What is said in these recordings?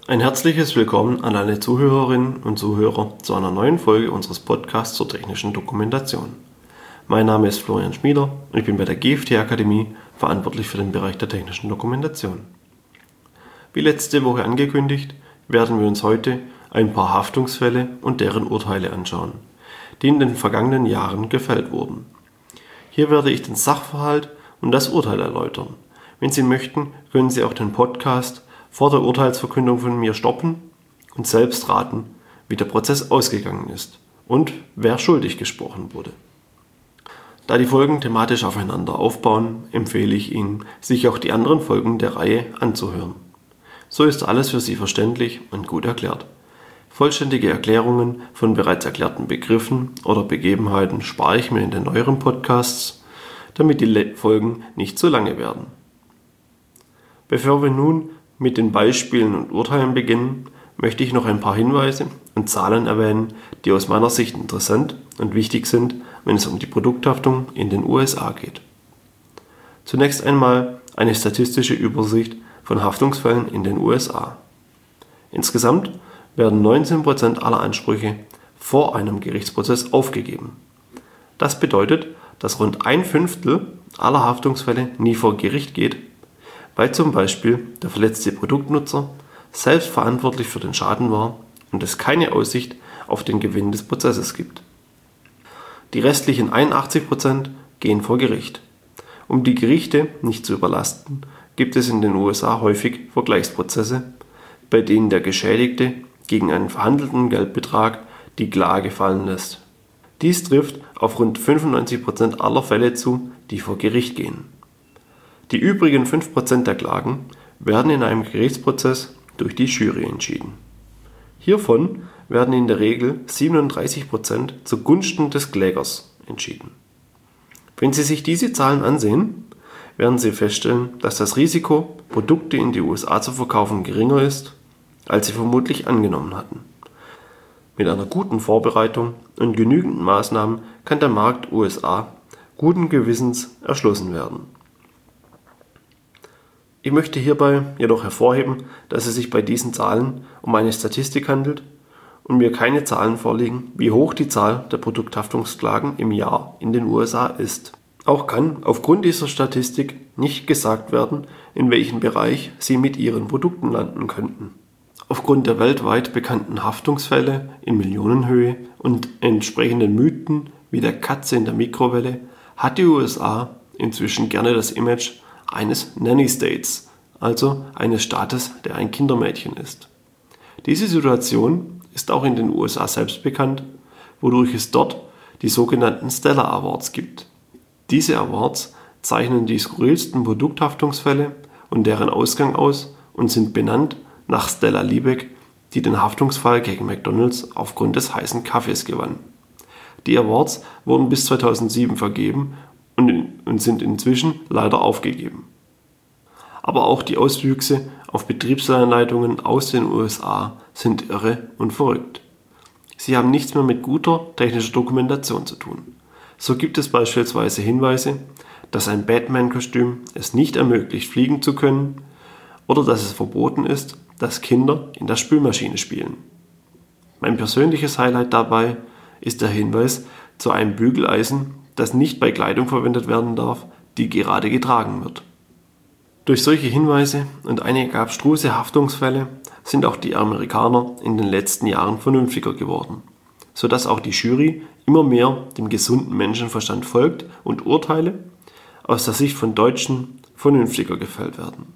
Ein herzliches Willkommen an alle Zuhörerinnen und Zuhörer zu einer neuen Folge unseres Podcasts zur technischen Dokumentation. Mein Name ist Florian Schmieder und ich bin bei der GFT Akademie verantwortlich für den Bereich der technischen Dokumentation. Wie letzte Woche angekündigt, werden wir uns heute ein paar Haftungsfälle und deren Urteile anschauen, die in den vergangenen Jahren gefällt wurden. Hier werde ich den Sachverhalt und das Urteil erläutern. Wenn Sie möchten, können Sie auch den Podcast vor der Urteilsverkündung von mir stoppen und selbst raten, wie der Prozess ausgegangen ist und wer schuldig gesprochen wurde. Da die Folgen thematisch aufeinander aufbauen, empfehle ich Ihnen, sich auch die anderen Folgen der Reihe anzuhören. So ist alles für Sie verständlich und gut erklärt. Vollständige Erklärungen von bereits erklärten Begriffen oder Begebenheiten spare ich mir in den neueren Podcasts, damit die Folgen nicht zu lange werden. Bevor wir nun mit den Beispielen und Urteilen beginnen, möchte ich noch ein paar Hinweise und Zahlen erwähnen, die aus meiner Sicht interessant und wichtig sind, wenn es um die Produkthaftung in den USA geht. Zunächst einmal eine statistische Übersicht von Haftungsfällen in den USA. Insgesamt werden 19% aller Ansprüche vor einem Gerichtsprozess aufgegeben. Das bedeutet, dass rund 1/5 aller Haftungsfälle nie vor Gericht geht, weil zum Beispiel der verletzte Produktnutzer selbst verantwortlich für den Schaden war und es keine Aussicht auf den Gewinn des Prozesses gibt. Die restlichen 81% gehen vor Gericht. Um die Gerichte nicht zu überlasten, gibt es in den USA häufig Vergleichsprozesse, bei denen der Geschädigte gegen einen verhandelten Geldbetrag die Klage fallen lässt. Dies trifft auf rund 95% aller Fälle zu, die vor Gericht gehen. Die übrigen 5% der Klagen werden in einem Gerichtsprozess durch die Jury entschieden. Hiervon werden in der Regel 37% zugunsten des Klägers entschieden. Wenn Sie sich diese Zahlen ansehen, werden Sie feststellen, dass das Risiko, Produkte in die USA zu verkaufen, geringer ist, als Sie vermutlich angenommen hatten. Mit einer guten Vorbereitung und genügend Maßnahmen kann der Markt USA guten Gewissens erschlossen werden. Ich möchte hierbei jedoch hervorheben, dass es sich bei diesen Zahlen um eine Statistik handelt und mir keine Zahlen vorliegen, wie hoch die Zahl der Produkthaftungsklagen im Jahr in den USA ist. Auch kann aufgrund dieser Statistik nicht gesagt werden, in welchem Bereich Sie mit Ihren Produkten landen könnten. Aufgrund der weltweit bekannten Haftungsfälle in Millionenhöhe und entsprechenden Mythen wie der Katze in der Mikrowelle hat die USA inzwischen gerne das Image eines Nanny States, also eines Staates, der ein Kindermädchen ist. Diese Situation ist auch in den USA selbst bekannt, wodurch es dort die sogenannten Stella Awards gibt. Diese Awards zeichnen die skurrilsten Produkthaftungsfälle und deren Ausgang aus und sind benannt nach Stella Liebeck, die den Haftungsfall gegen McDonald's aufgrund des heißen Kaffees gewann. Die Awards wurden bis 2007 vergeben und sind inzwischen leider aufgegeben. Aber auch die Auswüchse auf Betriebsanleitungen aus den USA sind irre und verrückt. Sie haben nichts mehr mit guter technischer Dokumentation zu tun. So gibt es beispielsweise Hinweise, dass ein Batman-Kostüm es nicht ermöglicht, fliegen zu können, oder dass es verboten ist, dass Kinder in der Spülmaschine spielen. Mein persönliches Highlight dabei ist der Hinweis zu einem Bügeleisen, das nicht bei Kleidung verwendet werden darf, die gerade getragen wird. Durch solche Hinweise und einige abstruse Haftungsfälle sind auch die Amerikaner in den letzten Jahren vernünftiger geworden, sodass auch die Jury immer mehr dem gesunden Menschenverstand folgt und Urteile aus der Sicht von Deutschen vernünftiger gefällt werden.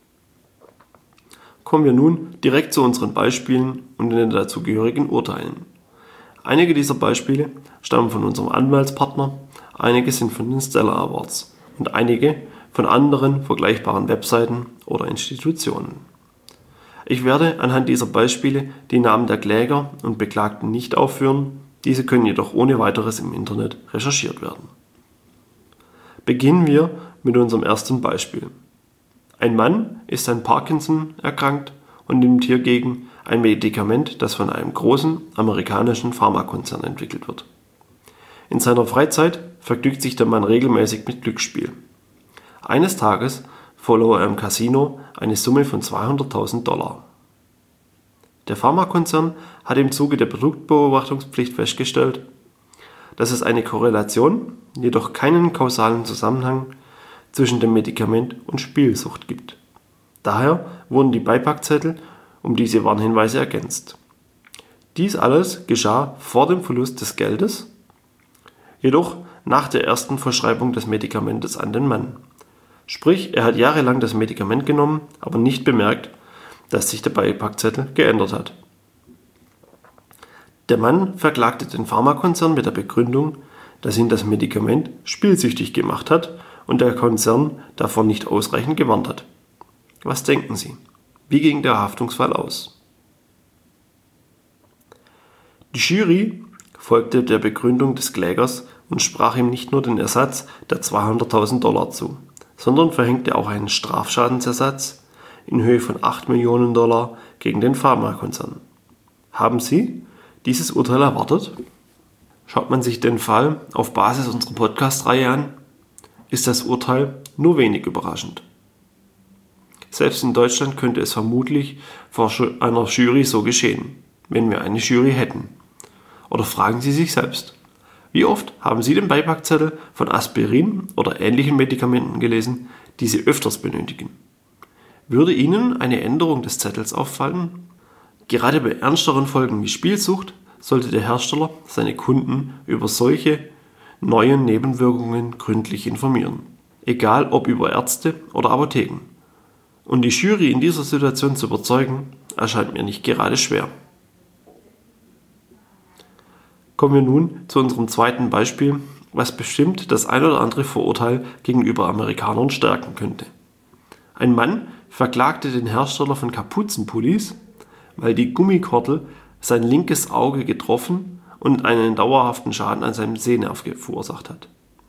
Kommen wir nun direkt zu unseren Beispielen und den dazugehörigen Urteilen. Einige dieser Beispiele stammen von unserem Anwaltspartner, einige sind von den Stella Awards und einige von anderen vergleichbaren Webseiten oder Institutionen. Ich werde anhand dieser Beispiele die Namen der Kläger und Beklagten nicht aufführen, diese können jedoch ohne weiteres im Internet recherchiert werden. Beginnen wir mit unserem ersten Beispiel. Ein Mann ist an Parkinson erkrankt und nimmt hiergegen ein Medikament, das von einem großen amerikanischen Pharmakonzern entwickelt wird. In seiner Freizeit vergnügt sich der Mann regelmäßig mit Glücksspiel. Eines Tages verlor er im Casino eine Summe von $200.000. Der Pharmakonzern hat im Zuge der Produktbeobachtungspflicht festgestellt, dass es eine Korrelation, jedoch keinen kausalen Zusammenhang zwischen dem Medikament und Spielsucht gibt. Daher wurden die Beipackzettel um diese Warnhinweise ergänzt. Dies alles geschah vor dem Verlust des Geldes, jedoch nach der ersten Verschreibung des Medikamentes an den Mann. Sprich, er hat jahrelang das Medikament genommen, aber nicht bemerkt, dass sich der Beipackzettel geändert hat. Der Mann verklagte den Pharmakonzern mit der Begründung, dass ihn das Medikament spielsüchtig gemacht hat und der Konzern davon nicht ausreichend gewarnt hat. Was denken Sie? Wie ging der Haftungsfall aus? Die Jury folgte der Begründung des Klägers und sprach ihm nicht nur den Ersatz der $200.000 zu, sondern verhängte auch einen Strafschadensersatz in Höhe von $8 Millionen gegen den Pharmakonzern. Haben Sie dieses Urteil erwartet? Schaut man sich den Fall auf Basis unserer Podcast-Reihe an, ist das Urteil nur wenig überraschend. Selbst in Deutschland könnte es vermutlich vor einer Jury so geschehen, wenn wir eine Jury hätten. Oder fragen Sie sich selbst, wie oft haben Sie den Beipackzettel von Aspirin oder ähnlichen Medikamenten gelesen, die Sie öfters benötigen? Würde Ihnen eine Änderung des Zettels auffallen? Gerade bei ernsteren Folgen wie Spielsucht sollte der Hersteller seine Kunden über solche neuen Nebenwirkungen gründlich informieren. Egal ob über Ärzte oder Apotheken. Und die Jury in dieser Situation zu überzeugen, erscheint mir nicht gerade schwer. Kommen wir nun zu unserem zweiten Beispiel, was bestimmt das ein oder andere Vorurteil gegenüber Amerikanern stärken könnte. Ein Mann verklagte den Hersteller von Kapuzenpullis, weil die Gummikordel sein linkes Auge getroffen und einen dauerhaften Schaden an seinem Sehnerv verursacht hat.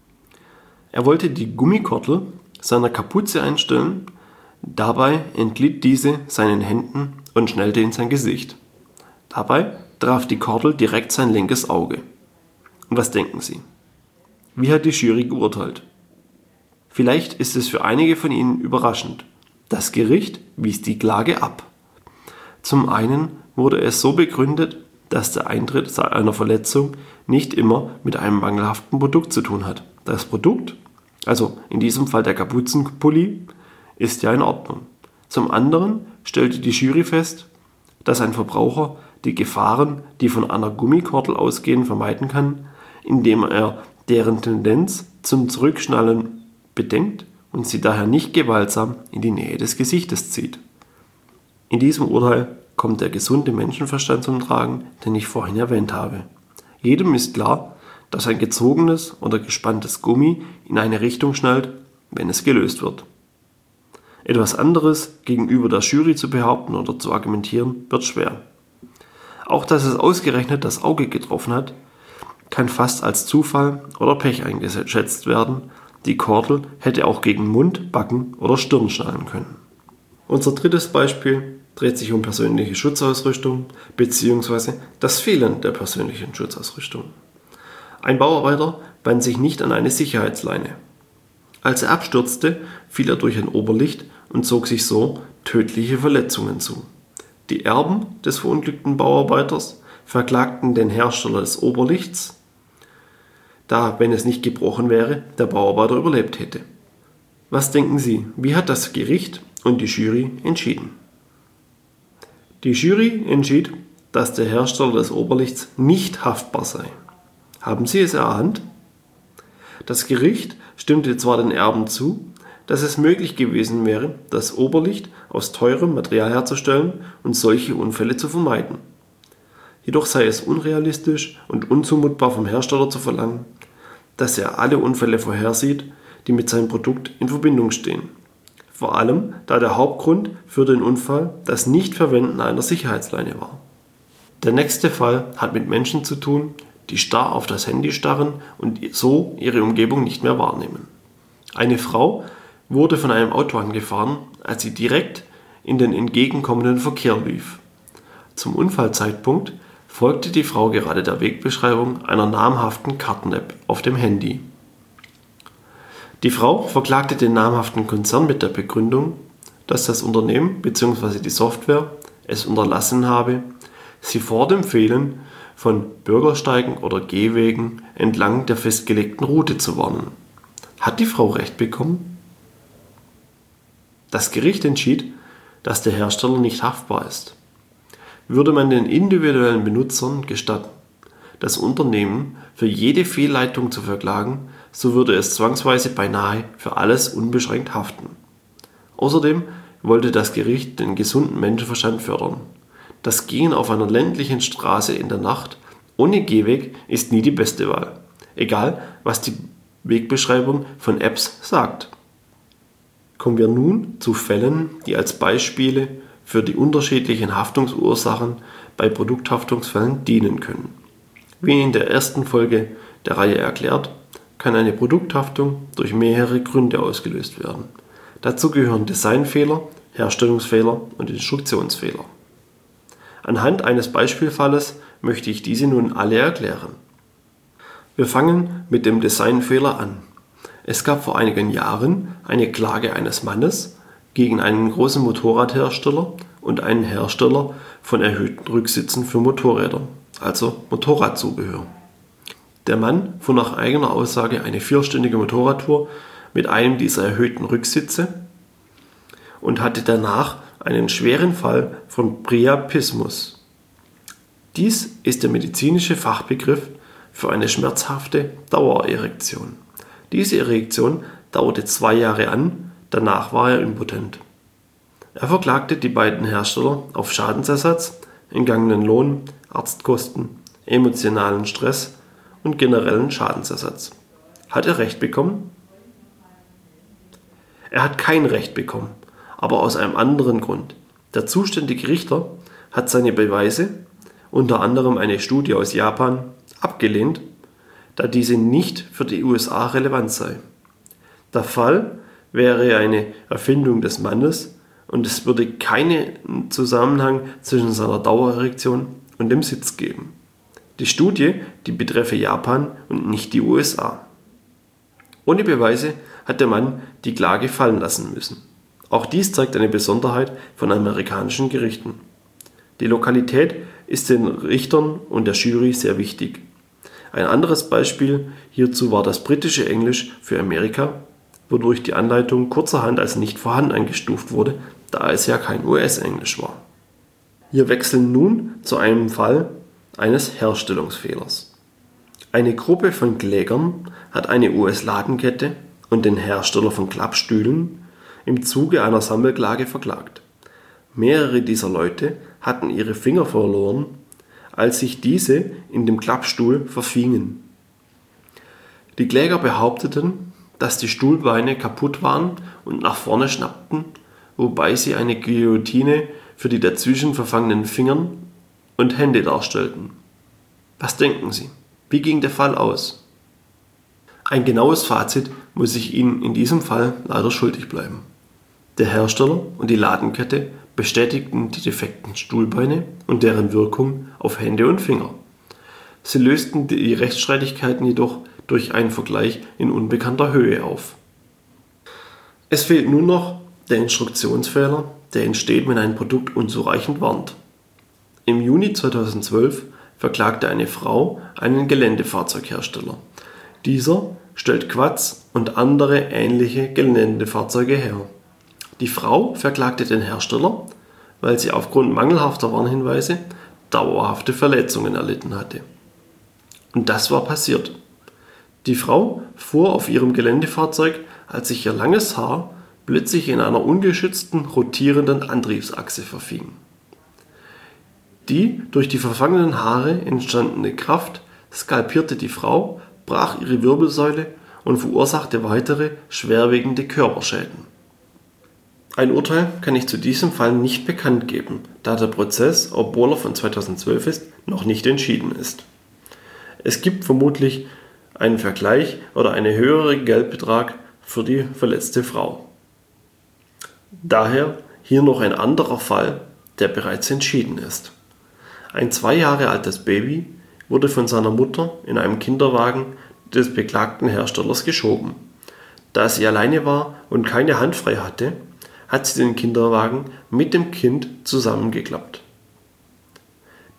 Er wollte die Gummikordel seiner Kapuze einstellen, dabei entglitt diese seinen Händen und schnellte in sein Gesicht. Dabei traf die Kordel direkt sein linkes Auge. Und was denken Sie? Wie hat die Jury geurteilt? Vielleicht ist es für einige von Ihnen überraschend. Das Gericht wies die Klage ab. Zum einen wurde es so begründet, dass der Eintritt einer Verletzung nicht immer mit einem mangelhaften Produkt zu tun hat. Das Produkt, also in diesem Fall der Kapuzenpulli, ist ja in Ordnung. Zum anderen stellte die Jury fest, dass ein Verbraucher die Gefahren, die von einer Gummikordel ausgehen, vermeiden kann, indem er deren Tendenz zum Zurückschnallen bedenkt und sie daher nicht gewaltsam in die Nähe des Gesichtes zieht. In diesem Urteil kommt der gesunde Menschenverstand zum Tragen, den ich vorhin erwähnt habe. Jedem ist klar, dass ein gezogenes oder gespanntes Gummi in eine Richtung schnallt, wenn es gelöst wird. Etwas anderes gegenüber der Jury zu behaupten oder zu argumentieren, wird schwer. Auch dass es ausgerechnet das Auge getroffen hat, kann fast als Zufall oder Pech eingeschätzt werden. Die Kordel hätte auch gegen Mund, Backen oder Stirn schnallen können. Unser drittes Beispiel dreht sich um persönliche Schutzausrüstung bzw. das Fehlen der persönlichen Schutzausrüstung. Ein Bauarbeiter band sich nicht an eine Sicherheitsleine. Als er abstürzte, fiel er durch ein Oberlicht und zog sich so tödliche Verletzungen zu. Die Erben des verunglückten Bauarbeiters verklagten den Hersteller des Oberlichts, da, wenn es nicht gebrochen wäre, der Bauarbeiter überlebt hätte. Was denken Sie, wie hat das Gericht und die Jury entschieden? Die Jury entschied, dass der Hersteller des Oberlichts nicht haftbar sei. Haben Sie es erahnt? Das Gericht stimmte zwar den Erben zu, dass es möglich gewesen wäre, das Oberlicht aus teurem Material herzustellen und solche Unfälle zu vermeiden. Jedoch sei es unrealistisch und unzumutbar vom Hersteller zu verlangen, dass er alle Unfälle vorhersieht, die mit seinem Produkt in Verbindung stehen. Vor allem, da der Hauptgrund für den Unfall das Nichtverwenden einer Sicherheitsleine war. Der nächste Fall hat mit Menschen zu tun, die starr auf das Handy starren und so ihre Umgebung nicht mehr wahrnehmen. Eine Frau wurde von einem Auto angefahren, als sie direkt in den entgegenkommenden Verkehr lief. Zum Unfallzeitpunkt folgte die Frau gerade der Wegbeschreibung einer namhaften Karten-App auf dem Handy. Die Frau verklagte den namhaften Konzern mit der Begründung, dass das Unternehmen bzw. die Software es unterlassen habe, sie vor dem Fehlen von Bürgersteigen oder Gehwegen entlang der festgelegten Route zu warnen. Hat die Frau Recht bekommen? Das Gericht entschied, dass der Hersteller nicht haftbar ist. Würde man den individuellen Benutzern gestatten, das Unternehmen für jede Fehlleitung zu verklagen, so würde es zwangsweise beinahe für alles unbeschränkt haften. Außerdem wollte das Gericht den gesunden Menschenverstand fördern. Das Gehen auf einer ländlichen Straße in der Nacht ohne Gehweg ist nie die beste Wahl, egal was die Wegbeschreibung von Apps sagt. Kommen wir nun zu Fällen, die als Beispiele für die unterschiedlichen Haftungsursachen bei Produkthaftungsfällen dienen können. Wie in der ersten Folge der Reihe erklärt, kann eine Produkthaftung durch mehrere Gründe ausgelöst werden. Dazu gehören Designfehler, Herstellungsfehler und Instruktionsfehler. Anhand eines Beispielfalles möchte ich diese nun alle erklären. Wir fangen mit dem Designfehler an. Es gab vor einigen Jahren eine Klage eines Mannes gegen einen großen Motorradhersteller und einen Hersteller von erhöhten Rücksitzen für Motorräder, also Motorradzubehör. Der Mann fuhr nach eigener Aussage eine 4-stündige Motorradtour mit einem dieser erhöhten Rücksitze und hatte danach einen schweren Fall von Priapismus. Dies ist der medizinische Fachbegriff für eine schmerzhafte Dauererektion. Diese Erektion dauerte 2 Jahre an, danach war er impotent. Er verklagte die beiden Hersteller auf Schadensersatz, entgangenen Lohn, Arztkosten, emotionalen Stress und generellen Schadensersatz. Hat er Recht bekommen? Er hat kein Recht bekommen, aber aus einem anderen Grund. Der zuständige Richter hat seine Beweise, unter anderem eine Studie aus Japan, abgelehnt, da diese nicht für die USA relevant sei. Der Fall wäre eine Erfindung des Mannes und es würde keinen Zusammenhang zwischen seiner Dauererektion und dem Sitz geben. Die Studie, die betreffe Japan und nicht die USA. Ohne Beweise hat der Mann die Klage fallen lassen müssen. Auch dies zeigt eine Besonderheit von amerikanischen Gerichten. Die Lokalität ist den Richtern und der Jury sehr wichtig. Ein anderes Beispiel hierzu war das britische Englisch für Amerika, wodurch die Anleitung kurzerhand als nicht vorhanden eingestuft wurde, da es ja kein US-Englisch war. Wir wechseln nun zu einem Fall eines Herstellungsfehlers. Eine Gruppe von Klägern hat eine US-Ladenkette und den Hersteller von Klappstühlen im Zuge einer Sammelklage verklagt. Mehrere dieser Leute hatten ihre Finger verloren, als sich diese in dem Klappstuhl verfingen. Die Kläger behaupteten, dass die Stuhlbeine kaputt waren und nach vorne schnappten, wobei sie eine Guillotine für die dazwischen verfangenen Fingern und Hände darstellten. Was denken Sie? Wie ging der Fall aus? Ein genaues Fazit muss ich Ihnen in diesem Fall leider schuldig bleiben. Der Hersteller und die Ladenkette bestätigten die defekten Stuhlbeine und deren Wirkung auf Hände und Finger. Sie lösten die Rechtsstreitigkeiten jedoch durch einen Vergleich in unbekannter Höhe auf. Es fehlt nun noch der Instruktionsfehler, der entsteht, wenn ein Produkt unzureichend warnt. Im Juni 2012 verklagte eine Frau einen Geländefahrzeughersteller. Dieser stellt Quads und andere ähnliche Geländefahrzeuge her. Die Frau verklagte den Hersteller, weil sie aufgrund mangelhafter Warnhinweise dauerhafte Verletzungen erlitten hatte. Und das war passiert. Die Frau fuhr auf ihrem Geländefahrzeug, als sich ihr langes Haar plötzlich in einer ungeschützten, rotierenden Antriebsachse verfing. Die durch die verfangenen Haare entstandene Kraft skalpierte die Frau, brach ihre Wirbelsäule und verursachte weitere schwerwiegende Körperschäden. Ein Urteil kann ich zu diesem Fall nicht bekannt geben, da der Prozess, obwohl er von 2012 ist, noch nicht entschieden ist. Es gibt vermutlich einen Vergleich oder einen höheren Geldbetrag für die verletzte Frau. Daher hier noch ein anderer Fall, der bereits entschieden ist. Ein 2 Jahre altes Baby wurde von seiner Mutter in einem Kinderwagen des beklagten Herstellers geschoben. Da sie alleine war und keine Hand frei hatte, hat sie den Kinderwagen mit dem Kind zusammengeklappt.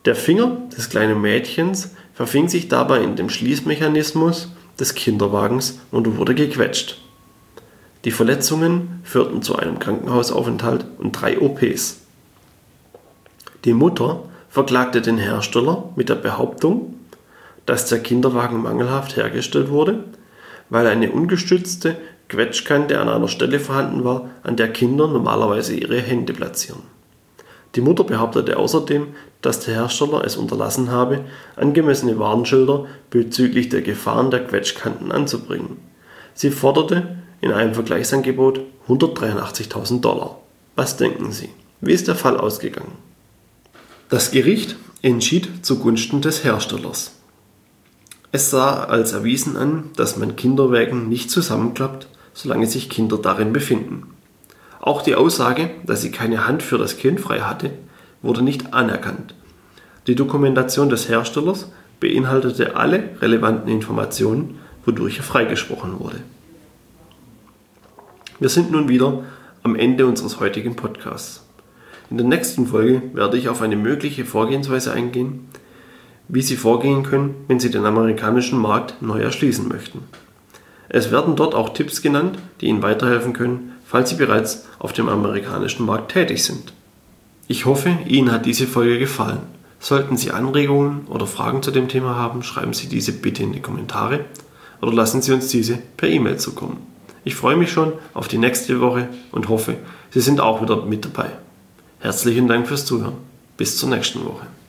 Der Finger des kleinen Mädchens verfing sich dabei in dem Schließmechanismus des Kinderwagens und wurde gequetscht. Die Verletzungen führten zu einem Krankenhausaufenthalt und 3 OPs. Die Mutter verklagte den Hersteller mit der Behauptung, dass der Kinderwagen mangelhaft hergestellt wurde, weil eine ungestützte Quetschkante an einer Stelle vorhanden war, an der Kinder normalerweise ihre Hände platzieren. Die Mutter behauptete außerdem, dass der Hersteller es unterlassen habe, angemessene Warnschilder bezüglich der Gefahren der Quetschkanten anzubringen. Sie forderte in einem Vergleichsangebot $183.000. Was denken Sie? Wie ist der Fall ausgegangen? Das Gericht entschied zugunsten des Herstellers. Es sah als erwiesen an, dass man Kinderwägen nicht zusammenklappt, solange sich Kinder darin befinden. Auch die Aussage, dass sie keine Hand für das Kind frei hatte, wurde nicht anerkannt. Die Dokumentation des Herstellers beinhaltete alle relevanten Informationen, wodurch er freigesprochen wurde. Wir sind nun wieder am Ende unseres heutigen Podcasts. In der nächsten Folge werde ich auf eine mögliche Vorgehensweise eingehen, wie Sie vorgehen können, wenn Sie den amerikanischen Markt neu erschließen möchten. Es werden dort auch Tipps genannt, die Ihnen weiterhelfen können, falls Sie bereits auf dem amerikanischen Markt tätig sind. Ich hoffe, Ihnen hat diese Folge gefallen. Sollten Sie Anregungen oder Fragen zu dem Thema haben, schreiben Sie diese bitte in die Kommentare oder lassen Sie uns diese per E-Mail zukommen. Ich freue mich schon auf die nächste Woche und hoffe, Sie sind auch wieder mit dabei. Herzlichen Dank fürs Zuhören. Bis zur nächsten Woche.